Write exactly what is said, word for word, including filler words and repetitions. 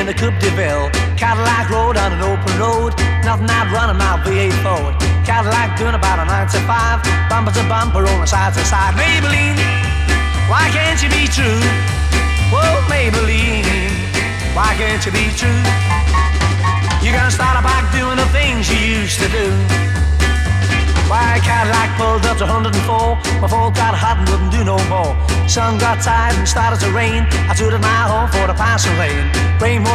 in a Coupe de Ville. Cadillac rode on an open road, nothing I'd run in my V eight Ford. Cadillac doing about a nine to five, bumper to bumper, rolling side to side. Maybelline, why can't you be true? Whoa, Maybelline, why can't you be true? You're gonna start back doing the things you used to do. Why Cadillac pulled up to one hundred four, my Ford got hot and wouldn't do no more. Sun got tired and started to rain, I tooted my horn for the passing lane. Rain more